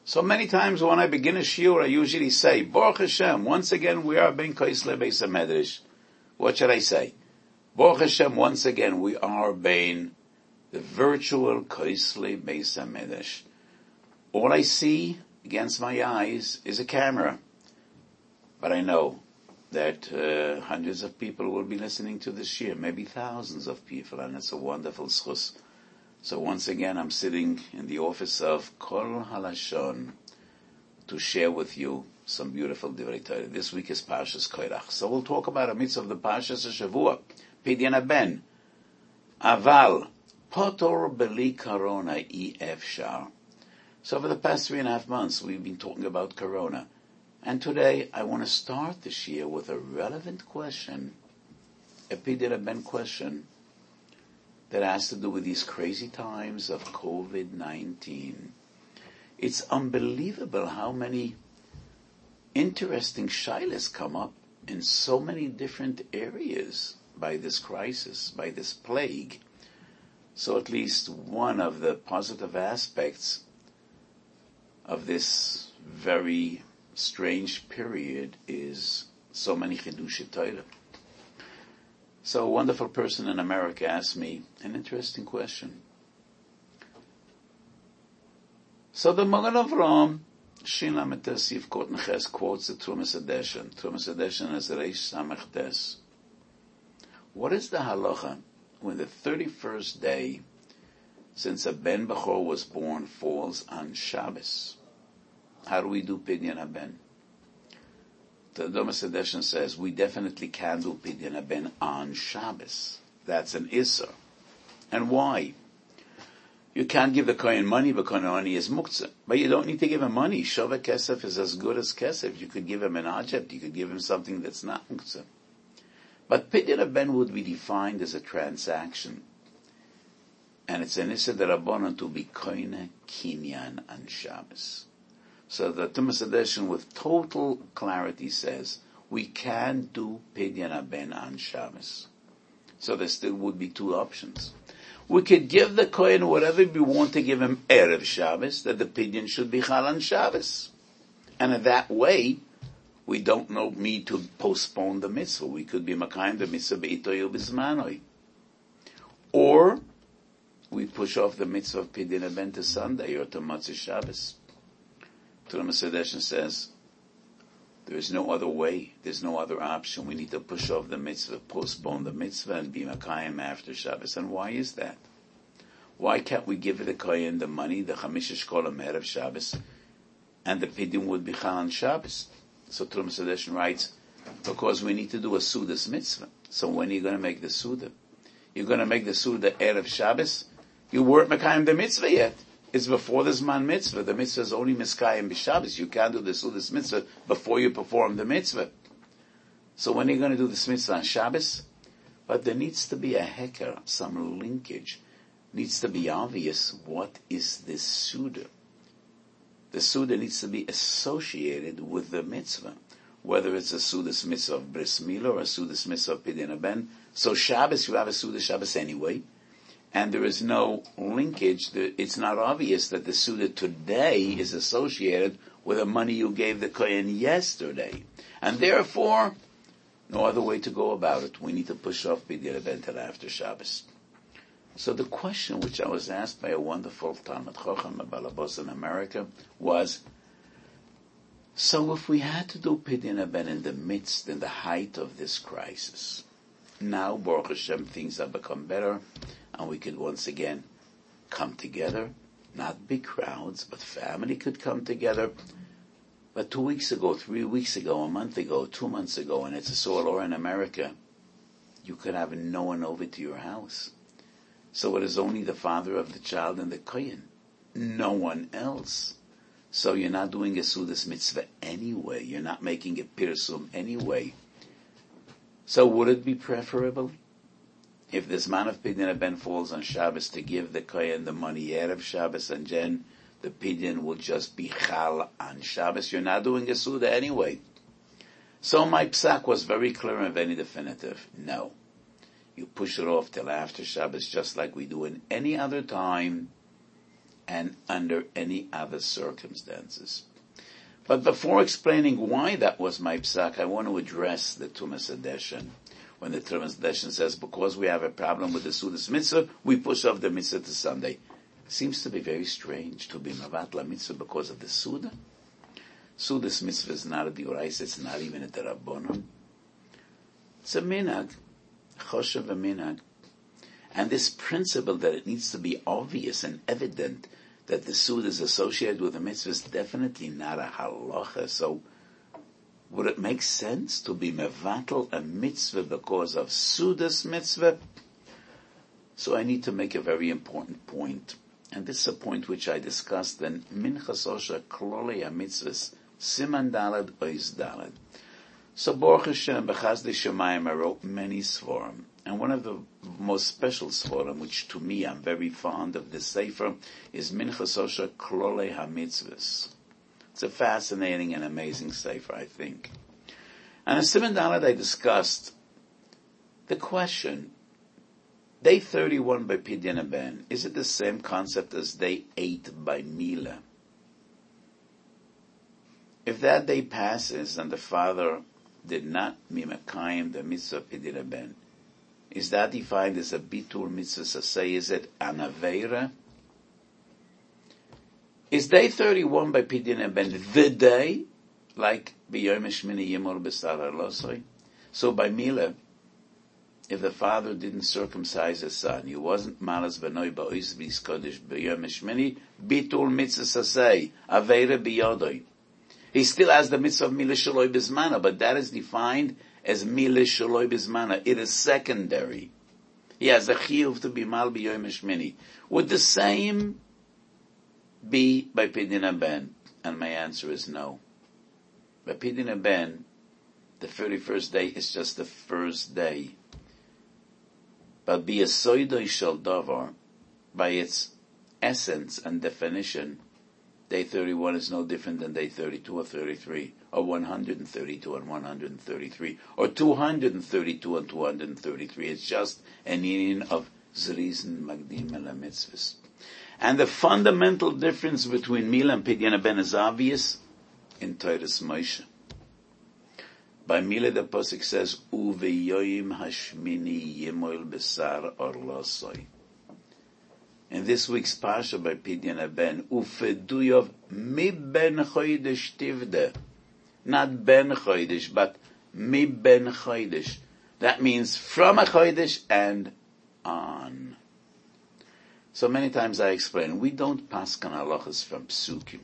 So many times when I begin a shiur, I usually say, Baruch Hashem, once again we are ben Koisle Beis HaMedrash. What should I say? Baruch Hashem, once again we are ben the virtual Koisle Beis HaMedrash. All I see against my eyes is a camera. But I know that hundreds of people will be listening to this shiur, maybe thousands of people, and it's a wonderful schus. So once again, I'm sitting in the office of Kol Halashon to share with you some beautiful Divrei Torah. This week is Parshas Korach. So we'll talk about a mitzvah of the Parshas Shavua, Pidyon Haben. Aval, Potor Beli Corona Efshar. So for the past 3.5 months, we've been talking about Corona. And today, I want to start this year with a relevant question, a Pidyon Haben question, that has to do with these crazy times of COVID-19. It's unbelievable how many interesting shilas come up in so many different areas by this crisis, by this plague. So at least one of the positive aspects of this very strange period is so many Chidushei Torah. So a wonderful person in America asked me an interesting question. So the Magen Avraham, Shin Lamed Tes Yif Kot Neches, quotes the Trumas Hadeshen. Trumas Hadeshen is Reish Samech Tes. What is the halacha when the 31st day since a Ben Bechor was born falls on Shabbos? How do we do Pidyon Haben? The Trumas Hadeshen says we definitely can do Pidyon Haben on Shabbos. That's an Isser. And why? You can't give the Kohen money because money is muktzah. But you don't need to give him money. Shova Kesef is as good as Kesef. You could give him an Ajab. You could give him something that's not muktzah. But Pidyon Haben would be defined as a transaction. And it's an Isser D'Rabbanan to be Koine Kinyan on Shabbos. So the Trumas Hadeshen with total clarity says, we can do Pidyon Haben on Shabbos. So there still would be two options. We could give the Kohen whatever we want to give him Erev Shabbos, that the Pidyon should be Chal on Shabbos. And in that way, we don't need to postpone the mitzvah. We could be Makayim the mitzvah Be'itoy U'Bizmanoi. Or, we push off the mitzvah of Pidyon Haben to Sunday or to Motzei Shabbos. Trumas Hadeshen says, there is no other way, there's no other option. We need to push off the mitzvah, postpone the mitzvah, and be Makayim after Shabbos. And why is that? Why can't we give the Kohen the money, the Chamish Shkolim Erev Shabbos, and the Pidyon would be Chal on Shabbos? So Trumas Hadeshen writes, because we need to do a Sudas mitzvah. So when are you going to make the Suda? You're going to make the Suda Erev Shabbos? You weren't Makayim the mitzvah yet. It's before the Zman mitzvah. The mitzvah is only Miskayim b'Shabbos. You can't do the Sudas mitzvah before you perform the mitzvah. So when are you going to do this mitzvah on Shabbos? But there needs to be a heker, some linkage. Needs to be obvious, what is this Suda? The Suda needs to be associated with the mitzvah. Whether it's a Sudas mitzvah of Bris Milah or a Sudas mitzvah of Pidyon Haben. So Shabbos, you have a Suda Shabbos anyway. And there is no linkage. It's not obvious that the Suda today is associated with the money you gave the Kohen yesterday. And therefore, no other way to go about it. We need to push off Pidyon Haben till after Shabbos. So the question which I was asked by a wonderful Talmud Chacham, a Balabos in America, was, so if we had to do Pidyon Haben in the height of this crisis, now, Baruch Hashem, things have become better, and we could once again come together, not big crowds, but family could come together. But 2 weeks ago, 3 weeks ago, a month ago, 2 months ago, and it's a soil or in America, you could have no one over to your house. So it is only the father of the child and the Kohen. No one else. So you're not doing a Sudas mitzvah anyway. You're not making a pirsum anyway. So would it be preferable, if this man of Pidyon Haben falls on Shabbos, to give the Kohen the money Erev Shabbos, and then the Pidyon will just be Chal on Shabbos? You're not doing a Suda anyway. So my psak was very clear and very definitive. No. You push it off till after Shabbos, just like we do in any other time, and under any other circumstances. But before explaining why that was my psak, I want to address the Tumas Hadeshen. When the Tumas Hadeshen says, because we have a problem with the Sudas Mitzvah, we push off the Mitzvah to Sunday. Seems to be very strange to be Mavatla Mitzvah because of the Suda. Sudas Mitzvah is not a Diorais, it's not even a Derabonon. It's a Minag, Choshev a Minag. And this principle that it needs to be obvious and evident that the Suda is associated with the mitzvah is definitely not a halacha. So, would it make sense to be mevatel a mitzvah because of Suda's mitzvah? So I need to make a very important point. And this is a point which I discussed in Minchas Osher Klolei HaMitzvahs, Siman Daled Ois Daled. So Baruch Hashem, B'chazdei Shemayim, I wrote many Svarim. And one of the most special Svarim, which to me I'm very fond of this Sefer, is Minchas Osher Klolei HaMitzvahs. It's a fascinating and amazing Sefer, I think. And in Siman Daled I discussed the question, Day 31 by Pidyon Haben, is it the same concept as Day 8 by Mila? If that day passes and the father did not mimakayim the mitzvah Pidyon Haben, is that defined as a bitul mitzvah saseh? Is it an aveira? Is Day 31 by Pidyon Haben the day, like b'yom shmini yimol b'sar halosoi? So by Mila, if the father didn't circumcise his son, he wasn't malas b'noi ba'ois v'is kodesh b'yom shmini, bitul mitzvah saseh, aveira b'yodoi. He still has the mitzvah of Mila Shaloi Bizmana, but that is defined as Mila Shaloi Bizmana. It is secondary. He has a chiyuv to be mal b'yom shmini. Would the same be by Pidyon Haben? And my answer is no. By Pidyon Haben, the 31st day is just the first day. But b'yasoidoi shel davar, by its essence and definition, Day 31 is no different than Day 32 or 33, or 132 and 133, or 232 and 233. It's just an union of Zrizn Magdim El HaMitzvahs. And the fundamental difference between Mila and Pidyon Haben is obvious in Toras Moshe. By Mila the Pasuk says, Uveyoyim hashmini yimol besar orlosoi. In this week's Parsha by Pidyon Haben, Ufeduyov mi ben chodesh tivde. Not ben chodesh, but mi ben chodesh. That means from a chodesh and on. So many times I explain, we don't paskan halachas from psukim.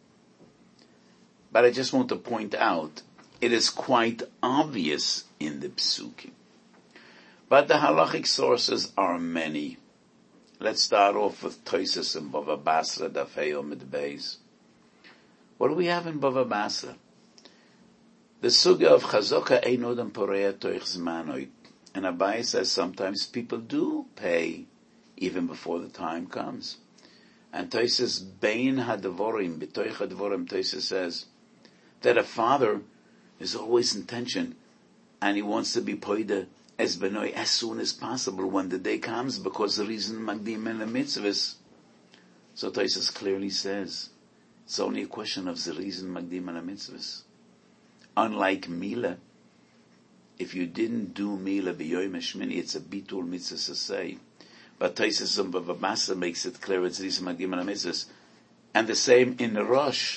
But I just want to point out, it is quite obvious in the psukim. But the halachic sources are many. Let's start off with Toises and Bava Basra, Dafei Omid Beis. What do we have in Bava Basra? The sugya of Chazoka Einodam Porea Toich Zmanoi. And Abai says sometimes people do pay even before the time comes. And Toises Bein Hadavorim, B'toich Hadavorim, Toises says that a father is always in tension and he wants to be poida as benoi as soon as possible when the day comes, because the reason magdim el mitzvahs. So Tosis clearly says it's only a question of the reason magdim el mitzvahs. Unlike Mila, if you didn't do Mila b'yoyim shmini, it's a bitul mitzvah sasei. But Tosis and Bava Basra makes it clear it's reason magdim el mitzvahs. And the same in Rosh.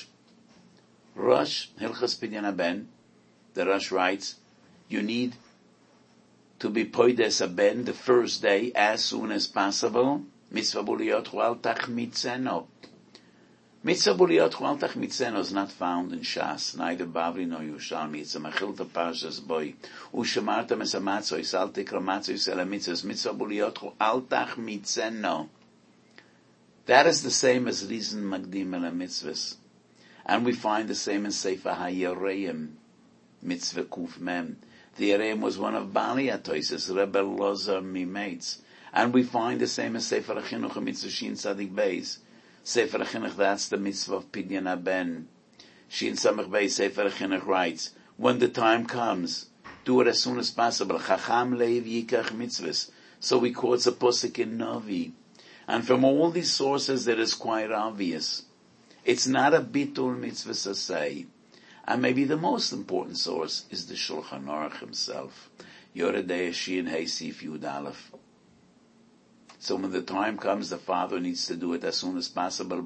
Rosh Hilchas Pidyon Haben, the Rosh writes, you need to be poides a ben the first day as soon as possible. Mitzvah buliyot hu al tachmitzeno. Mitzvah buliyot hu al tachmitzeno is not found in Shas, neither Bavli nor Yerushalmi. It's a mechilta parshas boy. Ushemartam es amatzois al tikra matzois el mitzvahs. Mitzvah buliyot hu al tachmitzeno. That is the same as reason magdim el mitzvahs. And we find the same in Sefer HaYereim, Mitzvah Kuf Mem. The Yereim was one of Bali Atoises, Rebbe Lozer Mimates. And we find the same as Sefer HaChinuch and Mitzvah Shin Tzadik Beis. Sefer HaChinuch, that's the mitzvah of Pidyon Haben. Shin Samach Beis, Sefer HaChinuch writes, when the time comes, do it as soon as possible. Chacham Leiv Yikach Mitzvahs. So we quote a posuk in Novi. And from all these sources it is quite obvious. It's not a bitul mitzvah sasei. And maybe the most important source is the Shulchan Aruch himself. Yoredei Shin Hey Sif Yud Aleph. So when the time comes, the father needs to do it as soon as possible.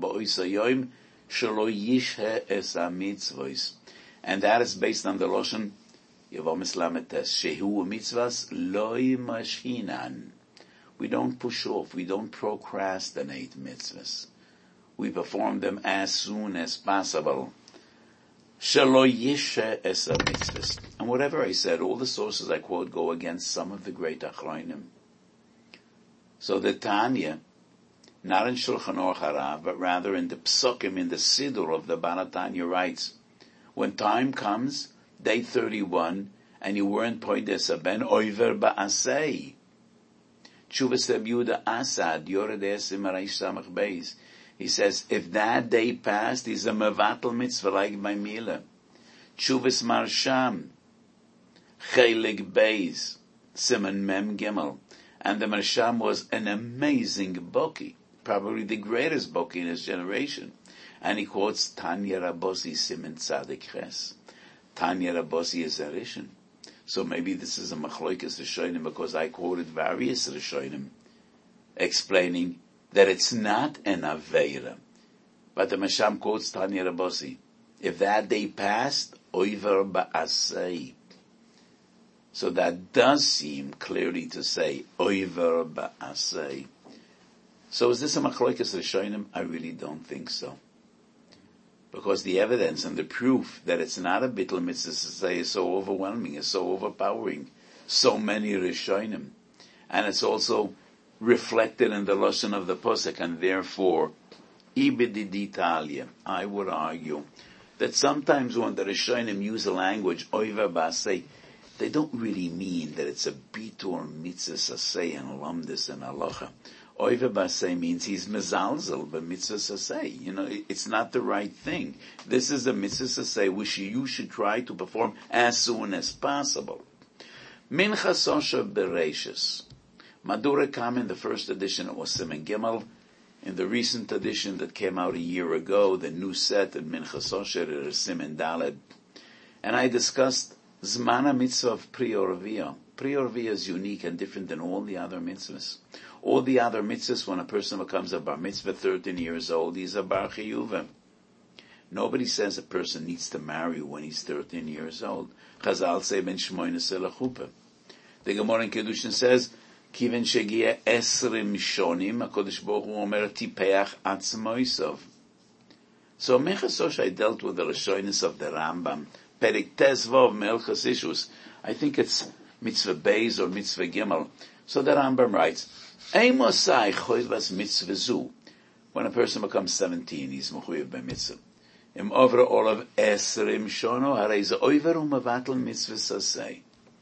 And that is based on the Loshen Yevomis Lametes. Shehu mitzvahs loy mashhinan. We don't push off. We don't procrastinate mitzvahs. We perform them as soon as possible. Shelo yishe es mitzvahs. And whatever I said, all the sources I quote go against some of the great Achronim. So the Tanya, not in Shulchan Aruch Harav, but rather in the Psukim, in the Siddur of the Balatanya writes, when time comes, day 31, and you weren't poides ben oiver ba'asei. Tshuvas Reb Yehuda Asad, Yored Esim Reish Samach Beis. He says, if that day passed, he's a mevatel mitzvah like by Mila. Tshuvas Marsham, Chelik Beis, Siman Mem Gimel. And the Marsham was an amazing Boki, probably the greatest Boki in his generation. And he quotes Tanya Rabosi Siman Tzadik Ches. Tanya Rabosi is a Rishon. So maybe this is a Machloikes Rishonim because I quoted various Rishonim explaining that it's not an Aveira. But the Marsham quotes Tanya Rabosi. If that day passed, Oiver Ba'asei. So that does seem clearly to say, Oiver Ba'asei. So is this a Machloikes Rishonim? I really don't think so. Because the evidence and the proof that it's not a bittul mitzvah to say is so overwhelming, is so overpowering. So many Rishonim. And it's also reflected in the Lashon of the Posek, and therefore, Ibididitalia, I would argue that sometimes when the Rishonim use a language, Oiver Ba'asei, they don't really mean that it's a bitul mitzvah sasei and lamdis and halacha. Oiver Ba'asei means he's mezalzel, but mitzvah sasei. You know, it's not the right thing. This is a mitzvah sasei which you should try to perform as soon as possible. Minchas Osher Bereishis. Madura came in the first edition, it was Siman Gimel. In the recent edition that came out a year ago, the new set in Minchas Osher is Siman Daled. And I discussed Zmana mitzvah of Pri Orvia. Pri Orvia is unique and different than all the other mitzvahs. All the other mitzvahs, when a person becomes a bar mitzvah 13 years old, he's a bar chiyuva. Nobody says a person needs to marry when he's 13 years old. Chazal say ben shmoynes elachupa. The Gemara in Kedushin says, Kiven shegia esrim shonim, HaKadosh Baruch Hu omer tipeach atzmoisov. So Mechasosh, I dealt with the Rishonis of the Rambam. Perik Tezvov Melchas Ishus. I think it's Mitzvah Beis or Mitzvah Gimel. So the Rambam writes, Eimosai choivas mitzvah zu. When a person becomes 17, he's mechuyev by mitzvah. Im over all of esrim shono, harei ze oiver umevatel mitzvah sasei.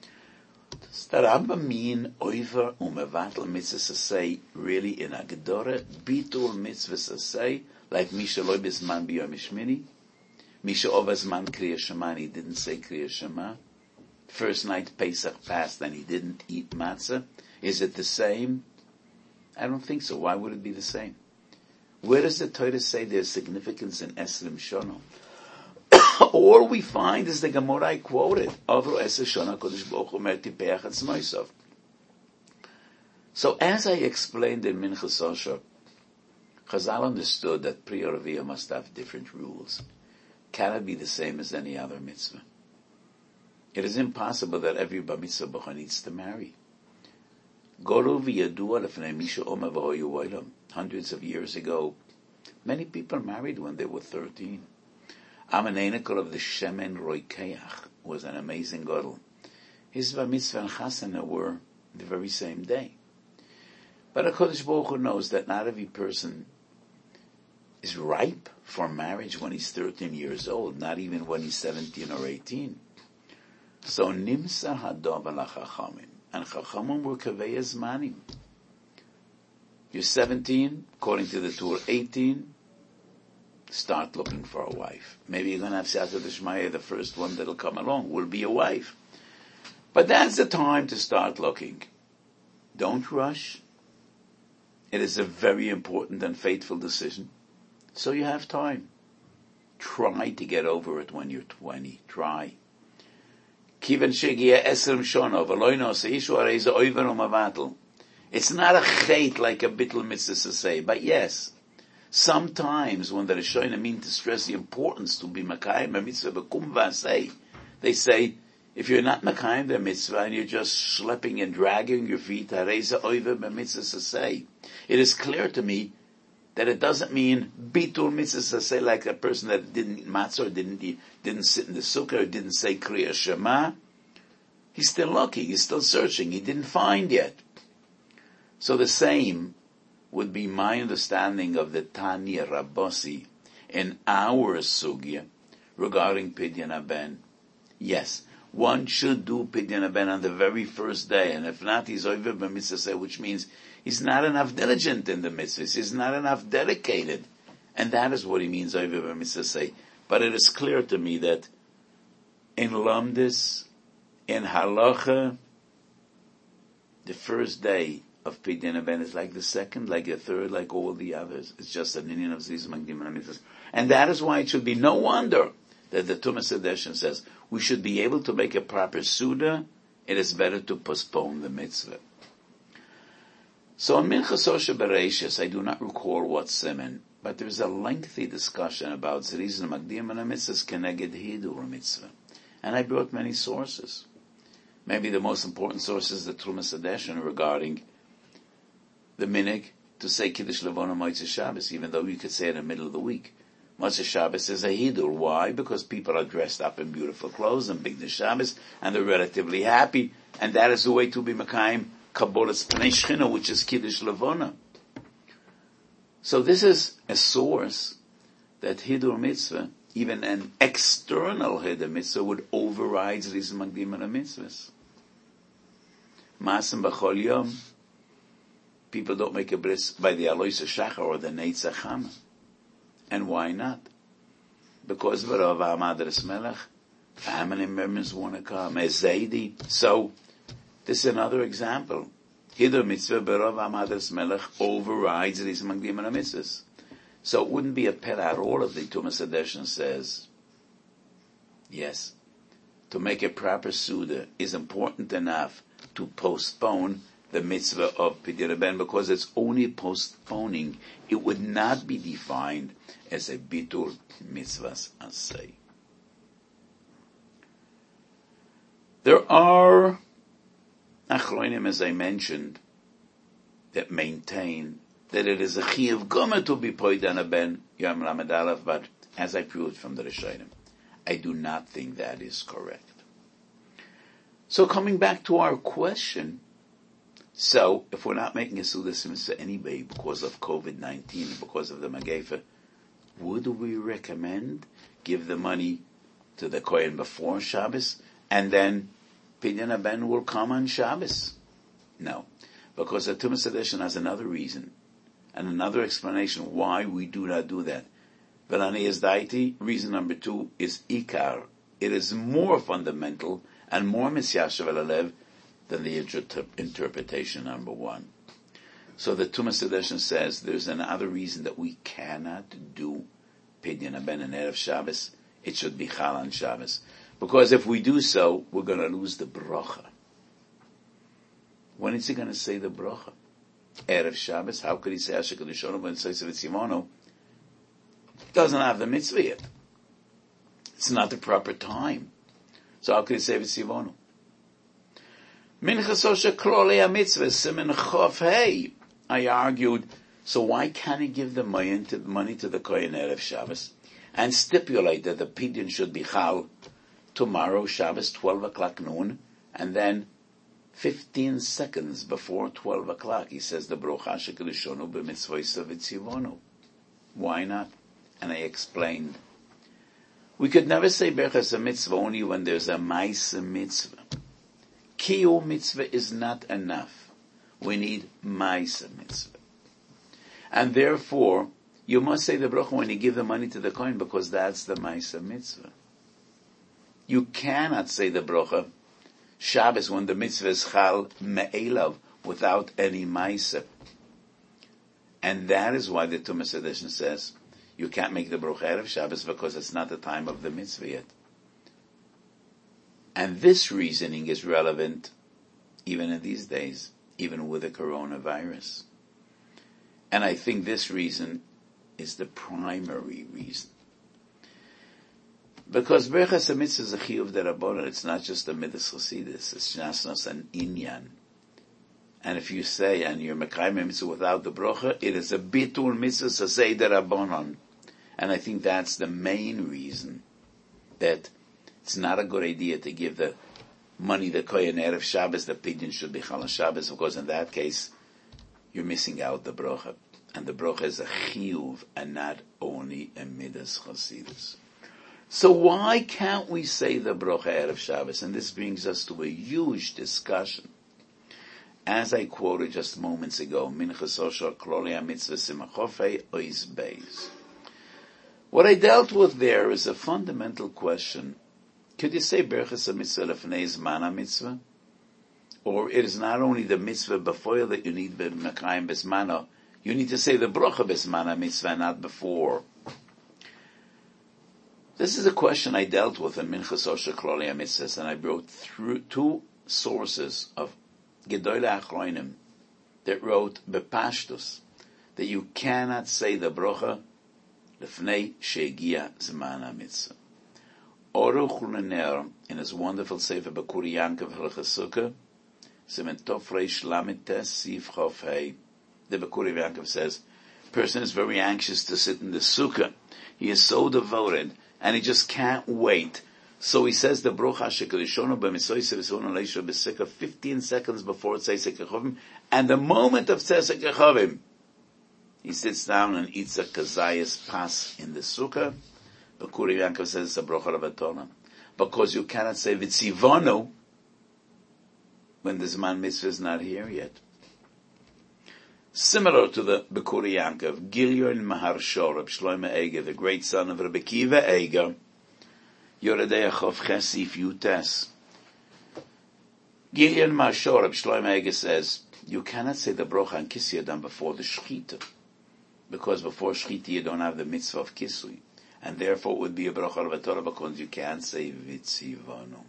Does the Rambam mean oiver umevatel mitzvah sasei really in a gedore bitul mitzvah sasei, like Misha loy bisman biyom mishmini? Misha Ovazman Kriya Shema, and he didn't say Kriya Shema. First night Pesach passed and he didn't eat matzah. Is it the same? I don't think so. Why would it be the same? Where does the Torah say there's significance in Esrim Shono? All we find is the Gemara I quoted. Avro Esrim Shono Kodesh Baruch Hu Mer Tipeach Atzmoisov. So as I explained in Minchas Osher, Chazal understood that Pri Orvia must have different rules. Cannot be the same as any other mitzvah. It is impossible that every bar mitzvah bocha needs to marry. Hundreds of years ago, many people married when they were 13. Amenenikol of the Shemen Roikeach was an amazing gadol. His bar mitzvah and chasana were the very same day. But HaKadosh Baruch Hu knows that not every person is ripe for marriage when he's 13 years old, not even when he's 17 or 18. So nimsa hadov ala chachamim, and chachamim were kavei zmanim. You're 17, according to the Torah, 18, start looking for a wife. Maybe you're going to have Siyata D'Shmaya, the first one that'll come along will be a wife. But that's the time to start looking. Don't rush. It is a very important and fateful decision. So you have time. Try to get over it when you're 20. Try. Kiven shegia esrim shona v'loino seishu areiza oiven umavatel. It's not a chait like a bittul mitzvah to say, but yes, sometimes when the Rishonim mean to stress the importance to be makayim a mitzvah b'kum v'asei, they say, if you're not makayim the mitzvah and you're just schlepping and dragging your feet, areiza oiven b'mitzvah to say. It is clear to me that it doesn't mean bitul mitzvah say like a person that didn't eat matzah or didn't sit in the sukkah or didn't say kriya shema. He's still looking, he's still searching, he didn't find yet. So the same would be my understanding of the Tanya Rabbosi in our sugya regarding Pidyon Haben. Yes, one should do Pidyon Haben on the very first day, and if not, he's over b'mitzvah, which means he's not enough diligent in the mitzvahs. He's not enough dedicated. And that is what he means, over b'mitzvah. But it is clear to me that in Lamdis, in Halacha, the first day of Pidyon Haben is like the second, like the third, like all the others. It's just an Indian of Ziz Magdim and Mitzvahs. And that is why it should be no wonder that the Tumas Hadeshin says we should be able to make a proper Suda. It is better to postpone the mitzvah. So in Minchas Osher Bereishis, I do not recall what siman, but there is a lengthy discussion about Zeriz and Magdim and Mitzvahs Keneged Hidur Mitzvah. And I brought many sources. Maybe the most important source is the Tumas Hadeshin regarding the minig to say Kiddush Levona Motzei Shabbos, even though you could say it in the middle of the week. Motzei Shabbos is a hidur. Why? Because people are dressed up in beautiful clothes and big Shabbos, and they're relatively happy, and that is the way to be Mekayim Kabbalas Pnei Shechina, which is Kiddush Levona. So this is a source that hidur mitzvah, even an external hidur mitzvah, would override Zris Magdim and mitzvahs. Masim B'chol Yom. People don't make a bris by the Alois Shachar or the Neitz Chama. And why not? Because V'rav Amadras Melech, family members want to come, Ezaydi. So, this is another example. Hidur mitzvah V'rav Amadras Melech overrides these Magdim and mitzvahs. So it wouldn't be a pet at all if the Tumas Hadeshin says, yes, to make a proper Suda is important enough to postpone the mitzvah of Pidyon Haben, because it's only postponing. It would not be defined as a bitul mitzvahs asay. There are achronim, as I mentioned, that maintain that it is a chiyuv goma to be Pidyon Haben Yom Lamed Aleph, but as I proved from the Rishonim, I do not think that is correct. So coming back to our question, so, if we're not making a Suda Simsa anyway because of COVID-19, because of the Magefa, would we recommend give the money to the Kohen before Shabbos and then Pidyon Haben will come on Shabbos? No. Because the Tumas Hadeshin has another reason and another explanation why we do not do that. Velani is daiti. Reason number 2 is Ikar. It is more fundamental and more Misyashav Alev than the interpretation number 1. So the Tumas Hadeshin says there's another reason that we cannot do Pidyon Haben and Erev Shabbos. It should be Chal on Shabbos. Because if we do so, we're going to lose the bracha. When is he going to say the bracha? Erev Shabbos? How could he say Asher Kedushono when it says Vitzimono? Doesn't have the mitzvah yet. It's not the proper time. So how could he say Vitzimono? Minchas Osher Klolei HaMitzvah, Siman Chof Hey. I argued, so why can't he give the money to the Kohen Erev Shabbos and stipulate that the Pidyon should be Chal tomorrow, Shabbos, 12 o'clock noon, and then 15 seconds before 12 o'clock, he says the Brocha Shekadishonu b'mitzvoisa v'tzivonu. Why not? And I explained, we could never say Berchas a mitzvah only when there's a Maisa mitzvah. Kiyum mitzvah is not enough. We need Maisa mitzvah. And therefore, you must say the bracha when you give the money to the Kohen, because that's the Maisa mitzvah. You cannot say the bracha Shabbos when the mitzvah is Chal Me'elav without any Maisa. And that is why the Tumas edition says you can't make the Baruch Erev Shabbos because it's not the time of the mitzvah yet. And this reasoning is relevant even in these days, even with the coronavirus. And I think this reason is the primary reason. Because Berachas HaMitzvah is a chiyuv derabbanan. It's not just a midas chasidus. It's just an inyan. And if you say, and you're mekayim mitzvah without the bracha, it is a bitul mitzvah sasei derabbanan. And I think that's the main reason that it's not a good idea to give the money the kohen erev Shabbos. The pidyon should be Chal Shabbos, because in that case you're missing out the bracha, and the bracha is a chiyuv and not only a midas chasidus. So why can't we say the bracha erev Shabbos? And this brings us to a huge discussion. As I quoted just moments ago, Minchas Osher Kloli HaMitzvah Simachofei Ois Beis. What I dealt with there is a fundamental question. Could you say Berachas HaMitzvah Lefnei Zman HaMitzvah? Or it is not only the mitzvah before that you need Mekayim Besmano, you need to say the bracha Besman HaMitzvah, not before. This is a question I dealt with in Minchas Osher Kloli HaMitzvahs, and I wrote through two sources of Gedolei Achronim that wrote Bepashtus that you cannot say the bracha Lefnei Shegia Zman HaMitzvah. Oruch Luner, in his wonderful Sefer Bakuri Yankov Hilchos Sukkah, Siman Tov Reish Lamed Tes Sif Chof Hei, the Bakuri Yankov says, person is very anxious to sit in the Sukkah. He is so devoted, and he just can't wait. So he says the Bruch HaShekadishono b'misoyse v'sono leisha b'sikah 15 seconds before Tzesek Echovim, and the moment of Tzesek Echovim, he sits down and eats a kazayas pas in the Sukkah. Bakuri Yankov says it's a Bruch HaLavatona. Because you cannot say V'tzivonu when the Zman Mitzvah is not here yet. Similar to the Bakuri Yankov, Gilyon Maharshor, Reb Shlomo Eiger, the great son of Rabbi Akiva Eiger, Yoredei Achov Chesif Yutes. Gilyon Maharshor, Reb Shlomo Eiger says, you cannot say the Brocha and Kisui done before the Shechita, because before Shechita you don't have the mitzvah of Kisui, and therefore it would be a Brocha Levatorah because you can't say V'tzivonu.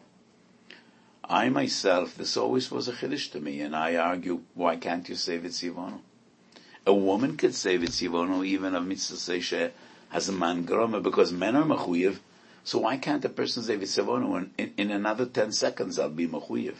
I myself, this always was a chiddush to me, and I argue, why can't you say V'tzivonu? A woman could say V'tzivonu even of mitzvah seisha has a man groma, because men are mechuyev, so why can't a person say V'tzivonu in another 10 seconds I'll be mechuyev?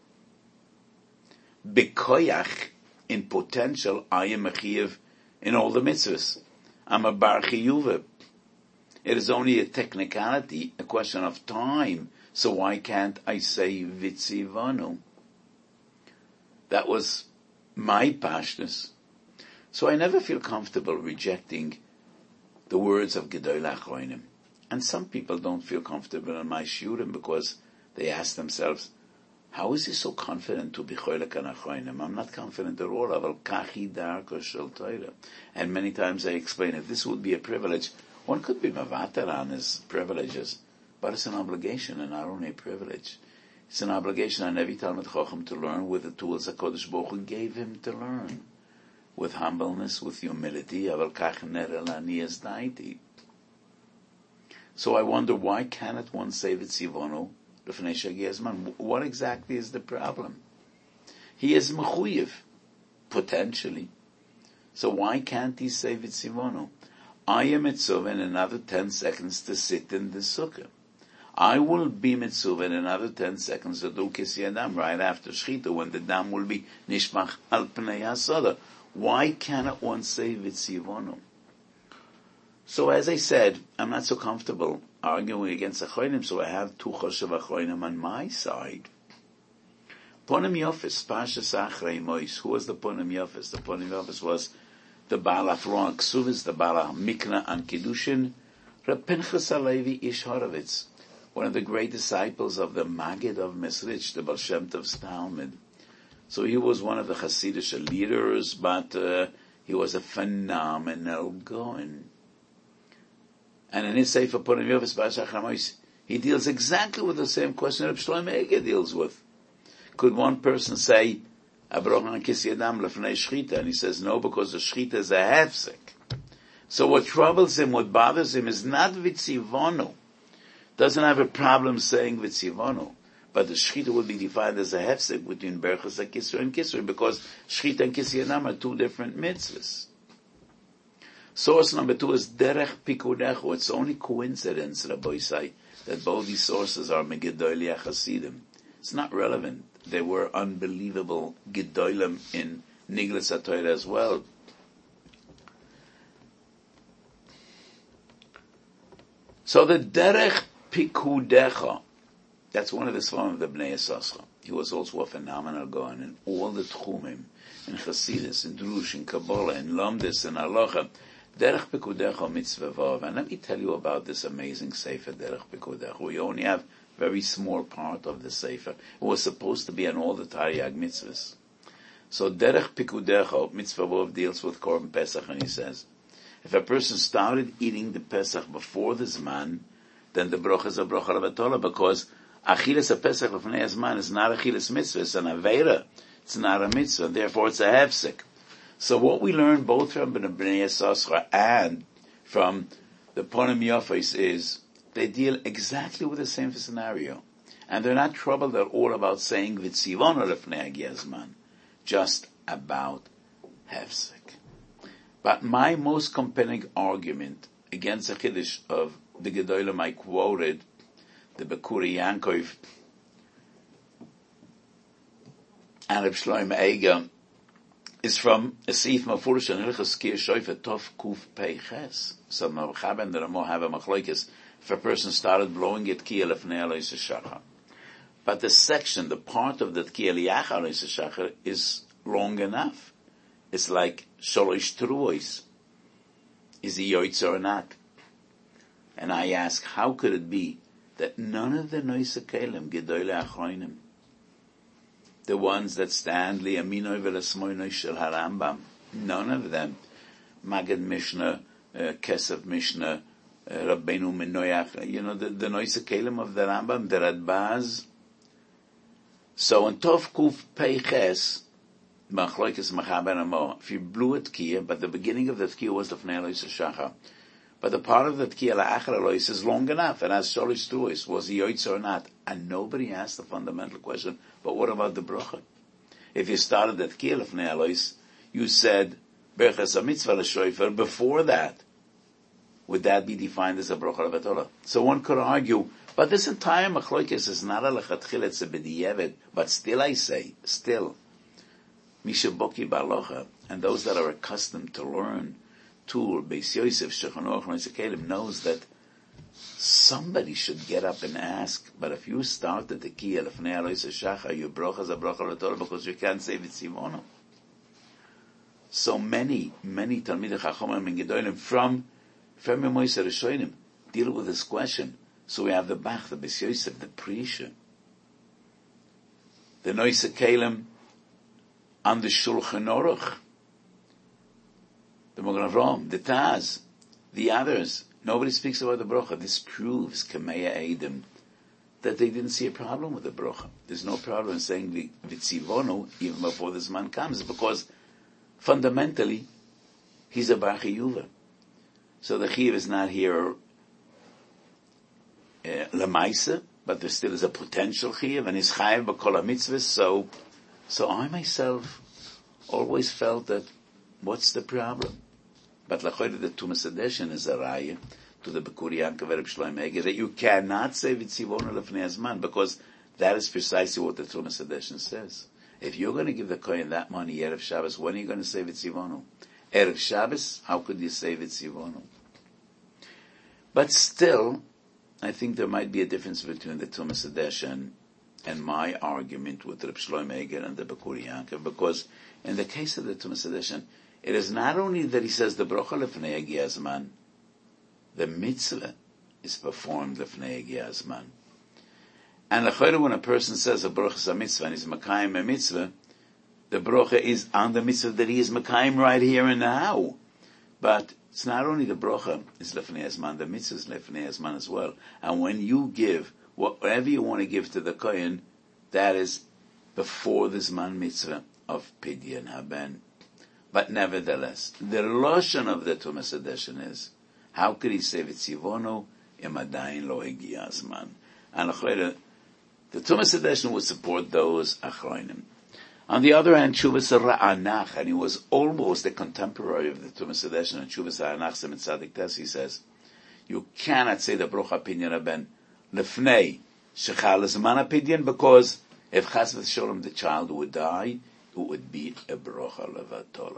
Bekoyach, in potential, I am mechuyev in all the mitzvahs. I'm a bar chiyuv. It is only a technicality, a question of time. So why can't I say V'tzivonu? That was my pashtus. So I never feel comfortable rejecting the words of Gedolei Achronim. And some people don't feel comfortable in my shiurim because they ask themselves, how is he so confident to be Cholek on Achronim? I'm not confident at all. Aval kachi darko shel Torah. And many times I explain, if this would be a privilege, one could be mavater on his privileges. But it's an obligation and not only a privilege. It's an obligation on every Talmid Chacham to learn with the tools that HaKadosh Baruch Hu gave him to learn. With humbleness, with humility. So I wonder, why cannot one say V'tzivonu L'fnei Shegia Zman? What exactly is the problem? He is mechuyev, potentially. So why can't he say V'tzivonu? I am mitzvah in another 10 seconds to sit in the sukkah. I will be mitzvah in another 10 seconds to do Kisui Adam right after Shechita, when the dam will be nishmach al pnei hasada. Why cannot one say V'tzivonu? So as I said, I'm not so comfortable arguing against Achronim, so I have two Choshev Achronim on my side. Ponim Yofis, Pashas Achrei Mois. Who was the Ponim Yofis? The Ponim Yofis was the Baal HaFruah Ksuvis, the Baal HaMikna and Kiddushin, Reb Pinchas HaLevi Ish Horovitz, one of the great disciples of the Maggid of Mesrich, the Baal Shem Tov's Talmud. So he was one of the Hasidic leaders, but he was a phenomenal Goen. And in his Sefer Ponim Yofis Pashas Achrei Mois, he deals exactly with the same question Reb Shlomo Eiger deals with. Could one person say, a brocha on kisi adam lefnei shchita, and he says no, because the shchita is a hefsek. So what troubles him, what bothers him, is not vitzivonu. Doesn't have a problem saying vitzivonu, but the shchita would be defined as a hefsek between berachas hakisur and kisur, because shchita and kisi adam are two different mitzvahs. Source number 2 is derech pikudecho. It's only coincidence, Rabbi Isai, that both these sources are megidolei Hasidim. It's not relevant. They were unbelievable gedolim in Niglas HaTorah as well. So the derech pikudecho, that's one of the Sfarim of the Bnei Yissaschar. He was also a phenomenal Gaon in all the tchumim, in Chasidus, in Drush, in Kabbalah, in Lamdis, in Halacha. Derech Pikudecha Mitzvah Vav. And let me tell you about this amazing Sefer, Derech Pikudecha. We only have a very small part of the Sefer. It was supposed to be on all the Taryag mitzvahs. So Derech Pikudecha Mitzvah Vav deals with Korban Pesach, and he says, if a person started eating the Pesach before the Zman, then the brocha is a brocha Levatola, because Achilas a Pesach Lefnei Zman is not Achilas mitzvah, it's an Aveira. It's not a mitzvah, therefore it's a hefsek. So what we learn both from Bnei Yissaschar and from the Ponim Yafos is they deal exactly with the same scenario. And they're not troubled at all about saying Vitzivon or Lefnei Hagias Zman, just about hefsek. But my most compelling argument against the Chiddush of the Gedolim I quoted, the Bekuri Yankov and Reb Shlomo Eiger, is from a Seif Mafurish and Hilchas Kiyah Shoyfa Tov Kuf Pei Ches. So Mavchab and the Ramo have a machlokes if a person started blowing it Kiyah Lefnei Alois Shachar. But the section, the part of the Kiyah Liach Alois Shachar is long enough. It's like Sholosh Teruos. Is he Yoitz or not? And I ask, how could it be that none of the Noisa Kelim, Gedolei Achronim, the ones that stand liyaminoi velasmoinoi shel harambam, none of them, Magid Mishnah, Kesef Mishnah, Rabbeinu Menoyach, the Noisa Kelim of the Rambam, the Radbaz. So in Tov Kuf Peiches, Machloikes Machaber Amo, if you blew a Tkiyah, but the beginning of the Tkiyah was the Fnei Elois Shachar. But the part of the Tkiyah La'achar Elois is long enough, and as Sholish Tuos, was he Yoitz or not? And nobody asked the fundamental question, but what about the Bracha? If you started the Tkiyah Lefnei Elois, you said, Berchas HaMitzvah L'Shoifer, before that, would that be defined as a Bracha Levatola? So one could argue, but this entire Machloikes is not a Lechatchil, it's a B'diyevet, but still I say, Misha Boki Ba'alocha, and those that are accustomed to learn Tur, Beis Yosef, Shulchan Aruch, Noisa Kelim, knows that somebody should get up and ask, but if you started the Kiyah Lefnei Alois Shachar, your Bracha is a Bracha Levatola, because you can't say Vitzimono. So many Talmidei Chachomim and Gedolim from Moisei Rishonim deal with this question. So we have the Bach, the Beis Yosef, the Prisha, the Noisa Kelim, and the Shulchan Aruch, the Magen Avraham, the Taz, the others. Nobody speaks about the Bracha. This proves, Kameya Eidim, that they didn't see a problem with the Bracha. There's no problem in saying Vitzivono even before this man comes, because fundamentally, he's a Bar Chiyuva. So the Chiyuv is not here Lamaisa, but there still is a potential Chiyuv, and he's Chayav B'Kol HaMitzvahs. So I myself always felt that, what's the problem? But Lachoyde, the Tumas Adeshin is a raya to the Bekuri Yankov Reb Shlomo Eiger that you cannot say Vitzivonu Lefnei Azman, because that is precisely what the Tumas Adeshin says. If you're going to give the Kohen that money Erev Shabbos, when are you going to say Vitzivonu? Erev Shabbos, how could you say Vitzivonu? But still, I think there might be a difference between the Tumas Adeshin and my argument with Reb Shlomo Eiger and the Bekuri Yankov, because in the case of the Tumas Adeshin, it is not only that he says the Bracha Lefnei Hagias Zman, the mitzvah is performed Lefnei Hagias Zman. And l'chayre, when a person says a Bracha is a mitzvah and he's Makayim a mitzvah, the Bracha is on the mitzvah that he is Makayim right here and now. But it's not only the Bracha is Lefnei Zman, the mitzvah is Lefnei Zman as well. And when you give, whatever you want to give to the Kohen, that is before the Zman mitzvah. of Pidyon Haben. But nevertheless, the Lashon of the Tumas edition is, how could he say V'tzivonu im adayin lo hagi hazman? And the Tumas edition would support those Achronim. On the other hand, Tshuvas Ra'anach, and he was almost a contemporary of the Tumas edition, and Tshuvas Ra'anach Semet Tzadik Tes, he says, you cannot say the Brocha Pidyon Haben lefnei shechal zman Pidyon, because if Chas v'Sholom the child would die, it would be a Brocha Levatola.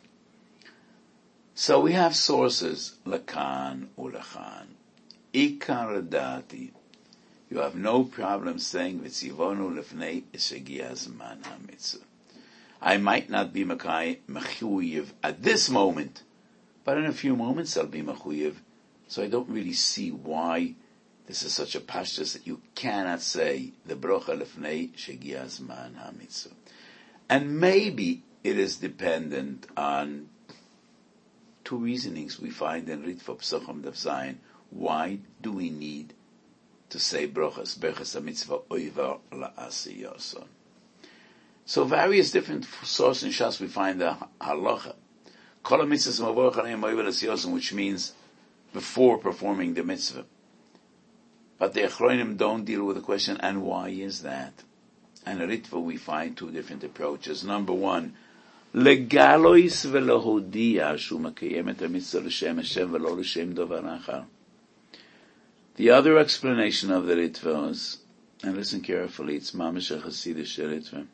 So we have sources, Lakan Ulachan. Ikar Dati. You have no problem saying V'tzivonu lefnei shegia zman hamitzvah. I might not be mechuyev at this moment, but in a few moments I'll be mechuyev. So I don't really see why this is such a pashtus that you cannot say the brocha lefnei shegia zman hamitzvah. And maybe it is dependent on two reasonings we find in Ritva Psocham Daf Zayin. Why do we need to say brochas hamitzvah oiva la'asiyason? So various different sources in Shas we find the halacha. Kol hamitzvahs mavorach aleim oiva la'asiyason, which means before performing the mitzvah. But the Achronim don't deal with the question, and why is that? And in Ritva we find two different approaches. Number one, legalois ve'lehodia shu makayem et hamitzvah l'shem Hashem ve'lo l'shem davar achar. The other explanation of the Ritva is, and listen carefully, it's mamash hasidish Ritva.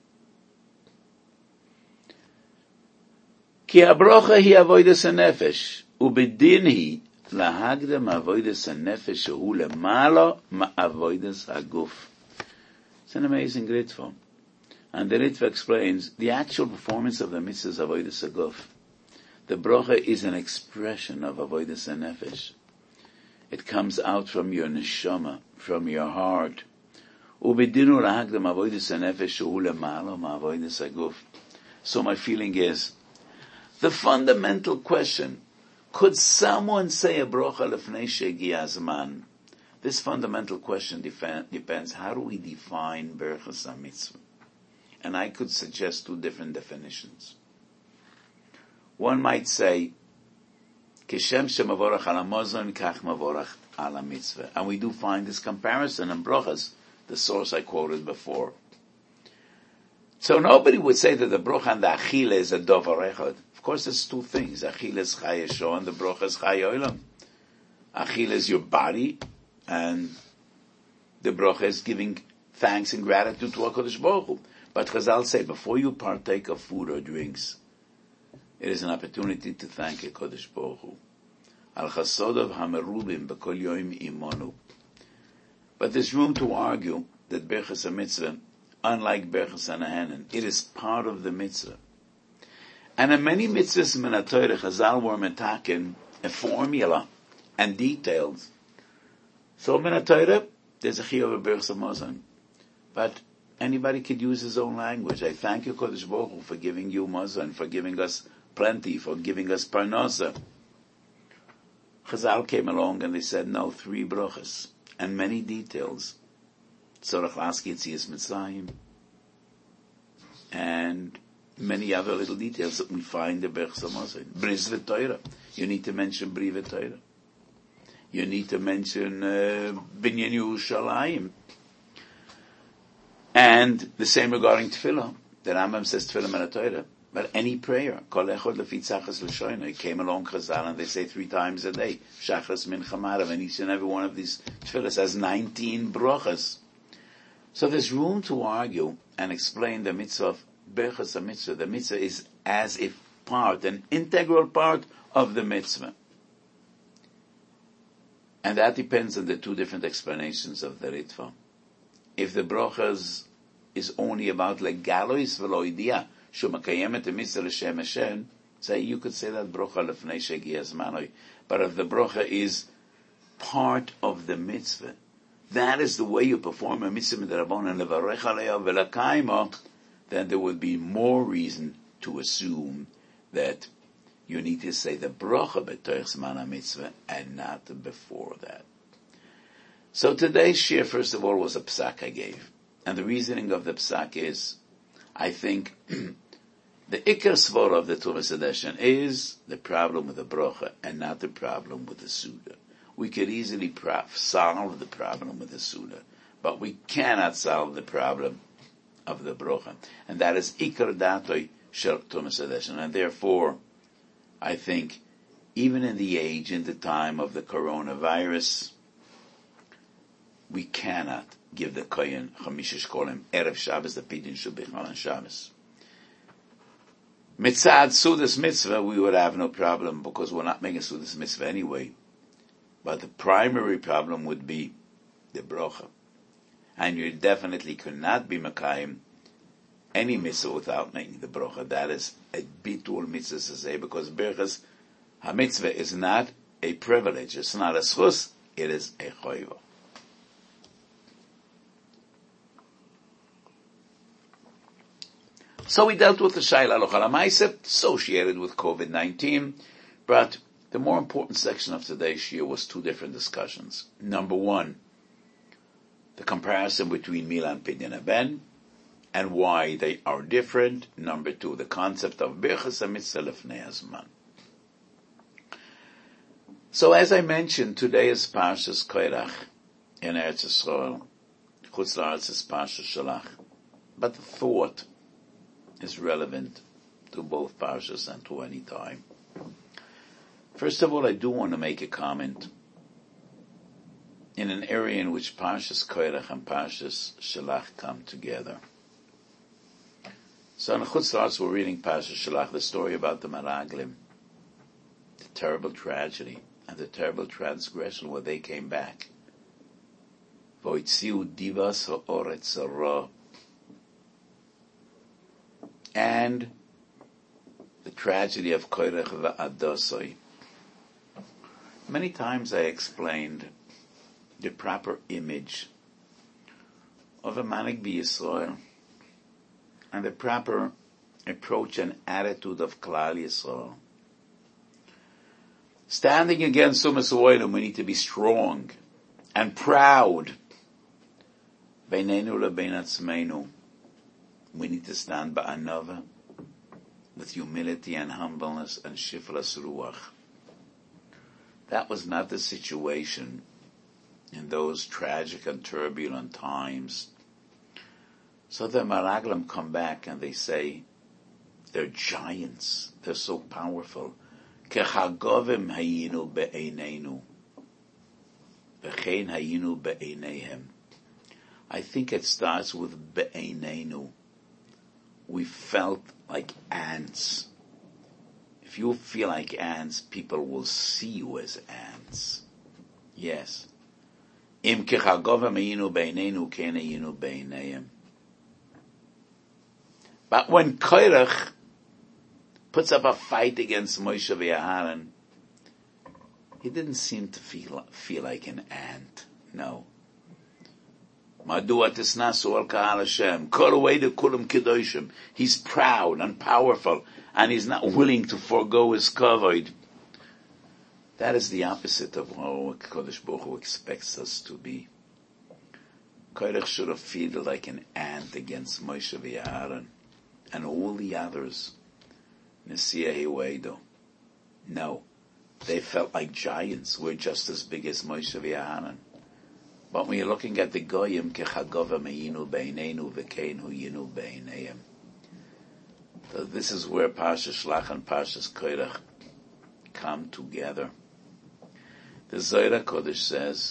Ki habrocha hi avodas hanefesh, ubedin hi lahagdam avodas hanefesh shehu lemala ma'avodas haguf. It's an amazing Ritva. And the Ritva explains the actual performance of the mitzvahs avodas haguf. The brocha is an expression of avodas hanefesh. It comes out from your neshama, from your heart. So my feeling is, the fundamental question, could someone say a brocha lefnei shegia zman? This fundamental question depends, how do we define berachas hamitzvah? And I could suggest two different definitions. One might say, Kishem shemavorach ala mozon kach mavorach ala mitzvah. And we do find this comparison in brochas, the source I quoted before. So nobody would say that the brocha and the achila is a dovar echad. Of course, it's two things. Achila is chay yeshon, the brocha is chay olam. Achila is your body, and the brocha is giving thanks and gratitude to HaKadosh Baruch Hu. But Chazal say, before you partake of food or drinks, it is an opportunity to thank HaKadosh Baruch Hu. Al chasodov hamerubim b'kol yoim imonu. But there's room to argue that berachas mitzvah, unlike berachas hanahanan, it is part of the mitzvah. And in many mitzvahs in the Torah, Chazal were metaken a formula and details. So in the Torah, there's a chiyuv of berachas hamazon, but anybody could use his own language. I thank you, Kodesh Baruch Hu, for giving you mazon, for giving us plenty, for giving us parnasa. Chazal came along and they said, no, 3 brachas and many details. Tzorach Laski Yetzias Mitzrayim, and many other little details that we find in Berachas Hamazon. Bris v'Torah. You need to mention Bri v'Torah. You need to mention Binyan Yerushalayim. And the same regarding Tefillah. The Rambam says Tefillah min Torah. But any prayer, Kol Echad Lefi Tzachas L'Shoyno, it came along Chazal and they say 3 times a day, Shachris Mincha Marav, and each and every one of these tefillahs has 19 brachas. So there's room to argue and explain the mitzvah of Berachas HaMitzvah. The mitzvah is as if part, an integral part of the mitzvah. And that depends on the 2 different explanations of the Ritva. If the brachas is only about legalois veloidia, shumakayemet mitzvah l'shem Hashem, say you could say that brocha lefnei shegia zmanoi. But if the brocha is part of the mitzvah, that is the way you perform a mitzvah midrabon and levarech aleya velakayma, then there would be more reason to assume that you need to say the brocha b'toich zman mitzvah and not before that. So today's shir, first of all, was a psak I gave. And the reasoning of the psak is, I think The Iker Svara of the Tumas Hadeshen is the problem with the Brocha and not the problem with the Suda. We could easily solve the problem with the Suda, but we cannot solve the problem of the Brocha. And that is Iker Datoi Shel Tumas Hadeshen. And therefore, I think, even in the time of the coronavirus, we cannot give the Kohen Chamisha Shkolim Erev Shabbos, the Pidyon should be on Shabbos. Mitzad Sudas Mitzvah, we would have no problem because we're not making Sudas Mitzvah anyway. But the primary problem would be the Brocha. And you definitely could not be Makayim any Mitzvah without making the Brocha. That is a Bitul Mitzvah to say, because Birchas HaMitzvah is not a privilege. It's not a Schus, it is a Choiva. So we dealt with the Shaila Halacha L'Maaseh associated with COVID-19, but the more important section of today's Shir was two different discussions. Number one, the comparison between Mila and Pidyon Haben, and why they are different. Number two, the concept of Birchas HaMitzvah Lefnei Hazman. So as I mentioned, today is Parshas Koirach in Eretz Yisrael. Chutz La'aretz is Parshas Shalach. But the thought is relevant to both Parshas and to any time. First of all, I do want to make a comment in an area in which Parshas Koirach and Parshas Shalach come together. So in Chutz La'aretz we're reading Parshas Shalach, the story about the Meraglim, the terrible tragedy and the terrible transgression where they came back. Voitziu divas ha'oretz hara. And the tragedy of Koirach v'Adosoi. Many times I explained the proper image of a Manik B'Yisrael and the proper approach and attitude of Klal Yisrael. Standing against Sumas U'Olam, we need to be strong and proud. Beinenu lebein atzmeinu. We need to stand ba'anava with humility and humbleness and shifras ruach. That was not the situation in those tragic and turbulent times. So the Meraglim come back and they say, they're giants, they're so powerful. Kechagovim hayinu be'eineinu, v'chein hayinu be'eineihem. I think it starts with be'eineinu. We felt like ants. If you feel like ants, people will see you as ants. Yes. Im kechagovim hayinu be'eineinu, kein hayinu be'eineihem. But when Koirach puts up a fight against Moshe v'Aharon, he didn't seem to feel like an ant. No. Madua tisnasu al kahal Hashem, kol u'edu kulam kedoshim. He's proud and powerful, and he's not willing to forego his kavod. That is the opposite of how Kodesh Baruch Hu expects us to be. Koirach should have felt like an ant against Moshe v'Aharon and all the others. Nesiah Hiwedo. No. They felt like giants. We're just as big as Moshe v'Aharon. But when you're looking at the Goyim, Kechagova me'inu be'eineinu v'kein hu yinu be'eineihem. So this is where Parshas Shlach and Parshas Koirach come together. The Zohar Kodesh says,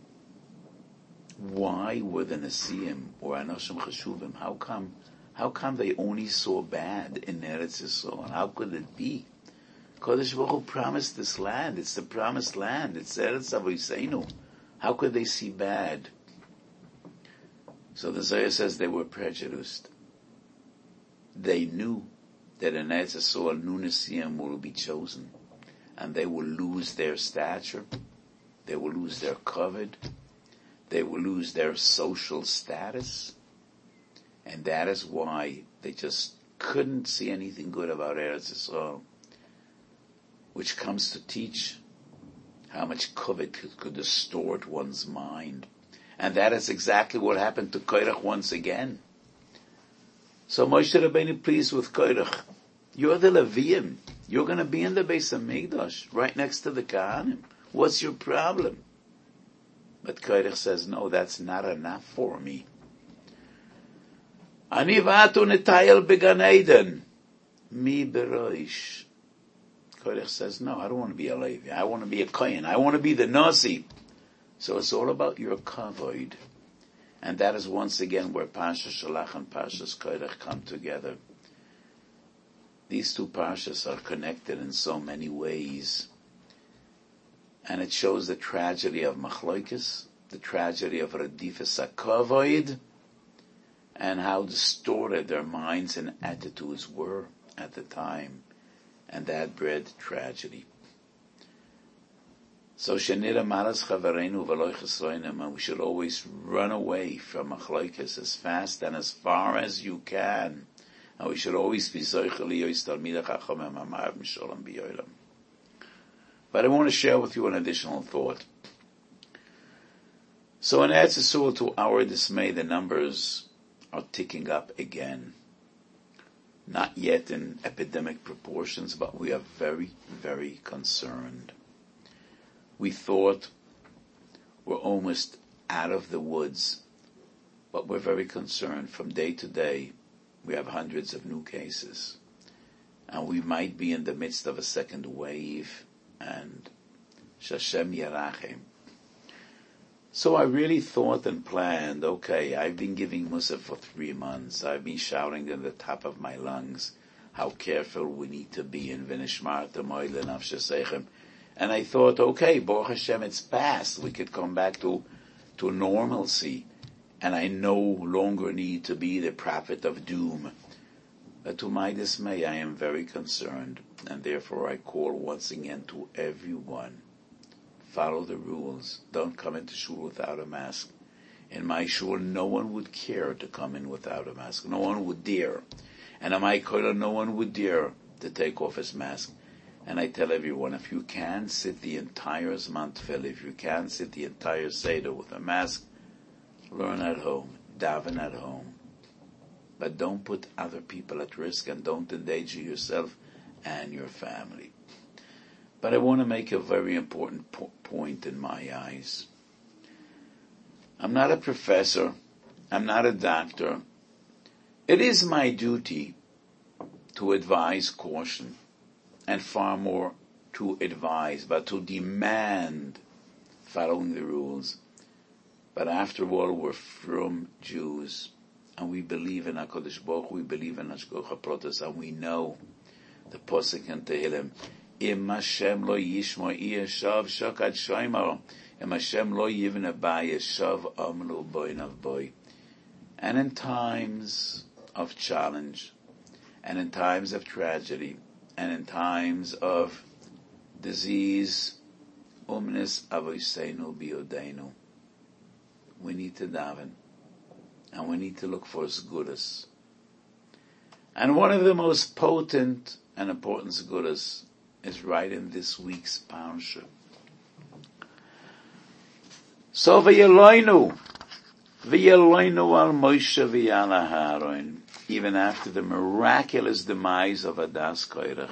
why were the Nesiim or Anoshim Cheshuvim? How come they only saw bad in Eretz Yisrael? How could it be? Kodesh Baruch Hu promised this land. It's the promised land. It's Eretz Avoseinu. How could they see bad? So the Zohar says they were prejudiced. They knew that in Eretz Yisrael, new Nesiim will be chosen. And they will lose their stature. They will lose their kavod. They will lose their social status. And that is why they just couldn't see anything good about Eretz Yisrael, which comes to teach how much kavod could distort one's mind. And that is exactly what happened to Koirach once again. So Moshe Rabbeinu pleased with Koirach. You're the Leviim. You're going to be in the Beis HaMikdash, right next to the Kahanim. What's your problem? But Korach says, no, that's not enough for me. Ani va'atu netayel began Eden. Mi beroish. Korach says, no, I don't want to be a Levi. I want to be a Kohen. I want to be the Nasi. So it's all about your kavod. And that is once again where Parshas Shalach and Parshas Korach come together. These two parshas are connected in so many ways. And it shows the tragedy of Machlokes, the tragedy of Radifas HaKavod, and how distorted their minds and attitudes were at the time. And that bred tragedy. So Shenira Maras Chavarenu V'Loi Chesroinim, and we should always run away from Machlokes as fast and as far as you can. And we should always be Zoichel Yois Talmidei Chachamim Amar M'Sholem B'Yolam. But I want to share with you an additional thought. So in Eretz Yisrael, to our dismay, the numbers are ticking up again. Not yet in epidemic proportions, but we are very, very concerned. We thought we're almost out of the woods, but we're very concerned. From day to day, we have hundreds of new cases. And we might be in the midst of a second wave, and Shashem Yerachem. So I really thought and planned, okay, I've been giving Musaf for 3 months. I've been shouting in the top of my lungs how careful we need to be in V'nishmar T'moed L'nafshesechem. And I thought, okay, Baruch Hashem, it's past. We could come back to normalcy. And I no longer need to be the prophet of doom. But to my dismay, I am very concerned. And therefore I call once again to everyone. Follow the rules. Don't come into shul without a mask. In my shul, no one would care to come in without a mask. No one would dare. And in my kollel, no one would dare to take off his mask. And I tell everyone, if you can sit the entire Zman Tefillah, if you can sit the entire Seder with a mask, learn at home, daven at home. But don't put other people at risk and don't endanger yourself and your family. But I want to make a very important point in my eyes. I'm not a professor. I'm not a doctor. It is my duty to advise caution, and far more to advise, but to demand following the rules. But after all, we're from Jews, and we believe in HaKadosh Baruch Hu, we believe in Hashgacha Pratis, and we know the Posuk in Tehillim, Im Hashem lo yishmo yeshav shakad shoymar, Im Hashem lo yivne ba yeshav amlu boinav boy. And in times of challenge, and in times of tragedy, and in times of disease, umnis avoseinu biyodenu, we need to daven, and we need to look for zgudas. And one of the most potent and important zgudas is right in this week's parsha. So v'yeloinu al Moshe v'yal Aharon, even after the miraculous demise of Adas Korach,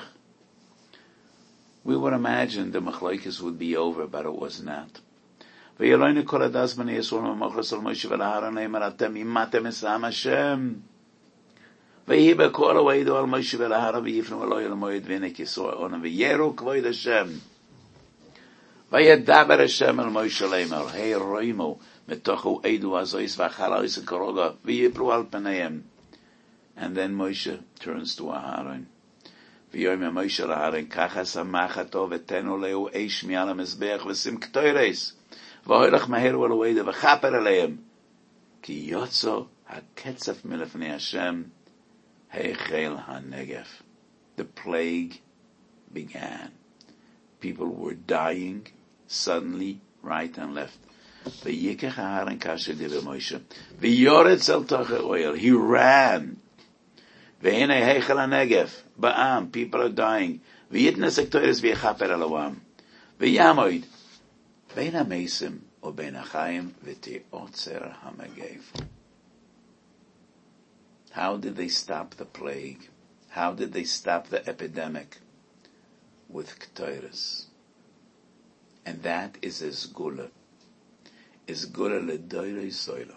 we would imagine the Machlokes would be over, but it was not. V'yeloinu kol Adas b'nei Yisrael v'machlos al Moshe v'al Aharon leimer atem imatem esam Hashem. V'yehi b'kol ha'oidu al Moshe v'al Aharon v'yifnu eloi el moed v'nei kisor ona v'yeru kvoid Hashem. V'yedaber Hashem el Moshe leimer hei roimu metochu eidu azois v'achalois karoga v'yiplu al penayim. And then Moshe turns to Aharon. V'yoyim Moshe l'Aharon kachas ha'machato v'tenu lehu eish mi'al ha'mizbeach v'sim k'toyres v'hoilach maheru el oeida v'chaper aleim ki yotzo ha'ketzef milefnei Hashem heichel ha'negev. The plague began. People were dying suddenly, right and left. V'yikach Aharon kasher divrei Moshe v'yoretz el tochei oil. He ran. Ve'enei heichel ha'negev ba'am. People are dying. V'yitnes ektoyres v'yechaper alawam. V'yamoid bein ha'meisim o bein ha'chaim v'te'otzer ha'megev. How did they stop the plague? How did they stop the epidemic? With Ketores. And that is Esgula. Esgula ledoirei soila.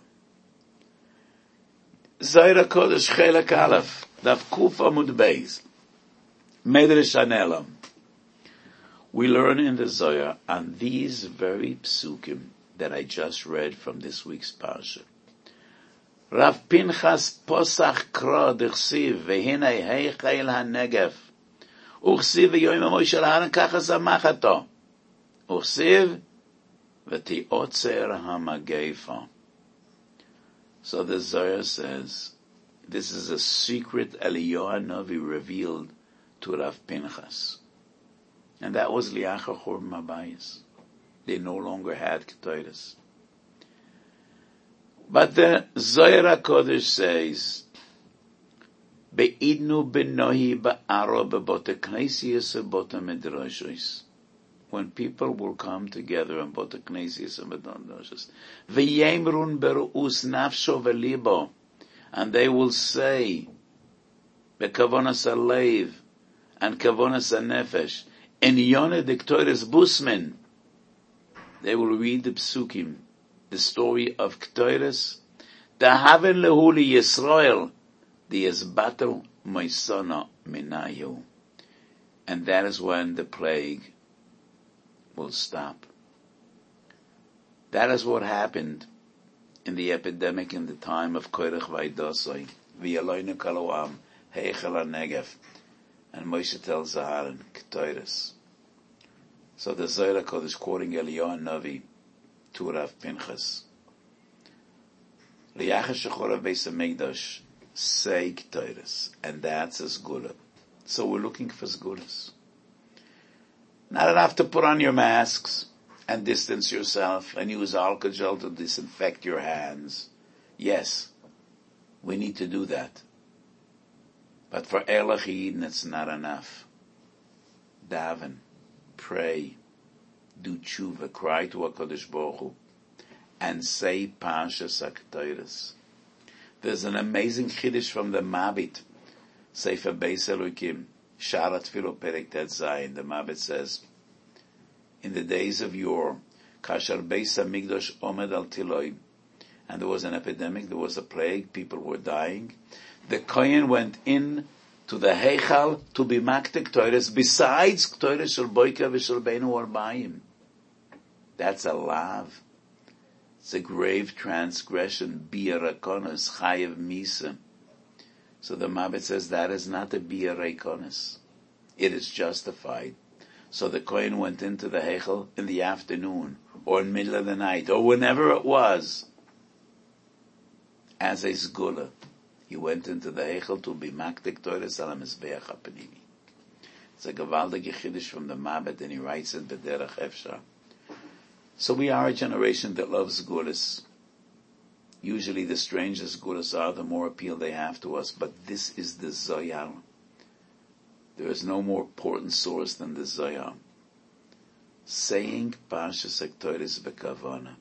Zohar Kodesh Chelek Aleph, Daf Kuf Amud Beis, Medrash Anelam. We learn in the Zohar on these very psukim that I just read from this week's parsha. Rav Pinchas posach kro d'chsiv vehinei heichel hanegev uchsiv v'yoyim Moshe l'Aaron kachas amachato uchsiv v'tiotzer hamagefa. So the Zohar says this is a secret Eliyahu Hanavi revealed to Rav Pinchas, and that was liachar Churban Habayis. They no longer had Ketores. But the Zohar HaKodesh says, Be'idnu benohi ba'aro b'bote knesiyos u'bote midrashos. When people will come together in bote knesiyos and midrashos, V'yemrun beru'us nafsho v'libo, and they will say, Be'kavonas halev and kavonas hanefesh, in yoneh diktoris busmin, they will read the psukim, the story of Ketores, the Haven Lehuli Yisrael, the Yisbatel Moisana Minayu. And that is when the plague will stop. That is what happened in the epidemic in the time of Korach Vaidosai, V'yaloinu Kaloam, Heichel HaNegev, and Moshe tells Zaharan, Ketores. So the Zohar HaKodesh quoting Eliyahu Hanavi to Rav Pinchas. Liachar shechor Beis HaMikdash, say Ketores, and that's Esgula. So we're looking for Esgulas. Not enough to put on your masks and distance yourself and use alcohol to disinfect your hands. Yes, we need to do that. But for Eilach Yidin, it's not enough. Daven, pray, do tshuva, cry to HaKadosh Baruch Hu, and say Parshas HaKetores. There's an amazing chiddush from the Mabit, Sefer Beis Elokim, Sharat Filo Perek Tet Zayin. The Mabit says, in the days of yore, Kashar Beis HaMikdash Omed Al Tiloi, and there was an epidemic, there was a plague, people were dying. The Kohen went in to the Heichal to be makte Ketores, besides Ketores Shel Boiker v'Shel Beinu Arbaim. That's a lav. It's a grave transgression. Bi'arakonos, chayev misa. So the Mabit says that is not a bi'arakonos. It is justified. So the Kohen went into the Heichal in the afternoon, or in the middle of the night, or whenever it was, as a Esgula. He went into the Heichal to be makte Ketores al HaMizbeach HaPnimi. It's a gewaldige chiddush from the Mabit, and he writes it b'derech efshar. So we are a generation that loves Esgulas. Usually the stranger Esgulas are, the more appeal they have to us, but this is the Zohar. There is no more important source than the Zohar. Saying Parshas HaKetores b'kavana.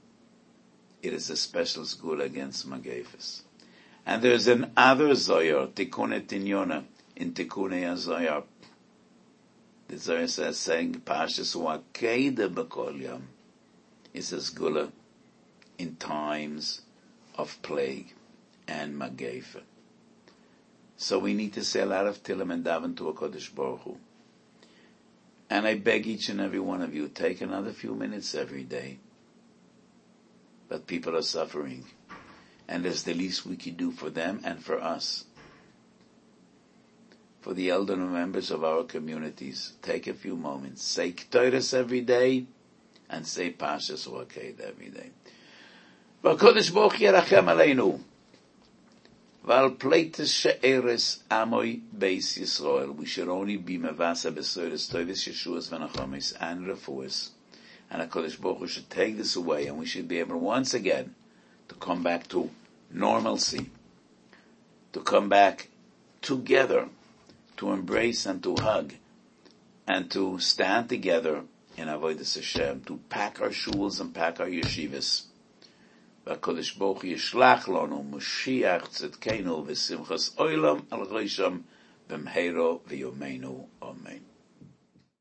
It is a special Esgula against Magefes. And there's an other Zohar, Tikkun Tinyona, in Tikkunei HaZohar. The Zohar says, saying Parshas U'Akedah b'kol yom, is Esgula in times of plague and Magefa. So we need to say a lot of Tilim and Daven to HaKadosh Baruch Hu. And I beg each and every one of you, take another few minutes every day. But people are suffering. And it's the least we can do for them and for us. For the elderly members of our communities, take a few moments. Say Ketores every day, and say Parshas U'Akedah every day. V'HaKadosh Baruch Yerachem Aleinu. V'al pleites she'eres amoi beis Yisrael. We should only be mevasa b'soides tovis Yeshuas v'nachomis and refuas. And HaKadosh Baruch Hu should take this away, and we should be able once again to come back to normalcy, to come back together, to embrace and to hug, and to stand together in Avodas Hashem, to pack our shuls and pack our yeshivas. VaKadosh Baruch Hu yishlach lanu Mashiach tzedkeinu v'simchas olam al rosham B'mheiro v'yomeinu. Amen.